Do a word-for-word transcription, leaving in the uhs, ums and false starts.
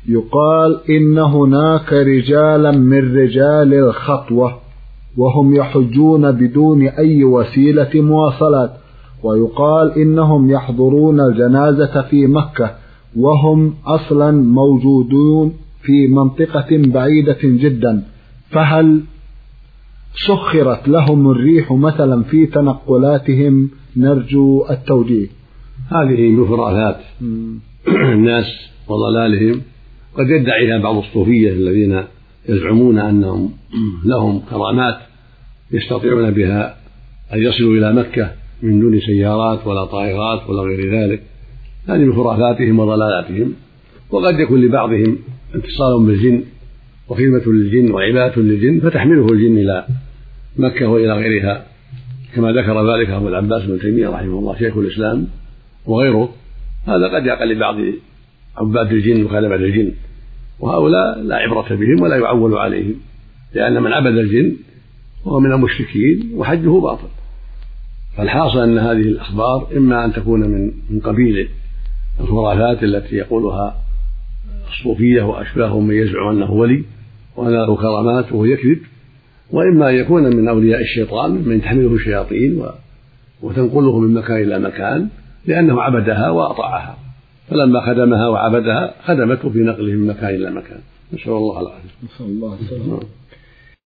يقال إن هناك رجالا من رجال الخطوة وهم يحجون بدون أي وسيلة مواصلات، ويقال إنهم يحضرون الجنازة في مكة وهم أصلا موجودون في منطقة بعيدة جدا، فهل سخرت لهم الريح مثلا في تنقلاتهم؟ نرجو التوجيه. هذه من خرافات الناس وضلالهم، قد يدعيها بعض الصوفية الذين يزعمون أنهم لهم كرامات يستطيعون بها أن يصلوا إلى مكة من دون سيارات ولا طائرات ولا غير ذلك. هذه من خرافاتهم وضلالاتهم. وقد يكون لبعضهم اتصال بالجن وخدمة للجن وعبادة للجن فتحمله الجن إلى مكة وإلى غيرها، كما ذكر ذلك أبو العباس بن تيمية رحمه الله شيخ الإسلام وغيره. هذا قد يقع لبعض عباد الجن وخدمة الجن، وهؤلاء لا عبرة بهم ولا يعول عليهم، لأن من عبد الجن هو من المشركين وحجه باطل. فالحاصل أن هذه الأخبار إما أن تكون من من قبيل الخرافات التي يقولها الصوفية وأشباههم من يزعم أنه ولي وأن له كرامات وهو يكذب، وإما أن يكون من أولياء الشيطان من تحمله الشياطين وتنقله من مكان إلى مكان لأنه عبدها وأطاعها، فلما خدمها وعبدها خدمته في نقله من مكان إلى مكان. نسأل الله العافية.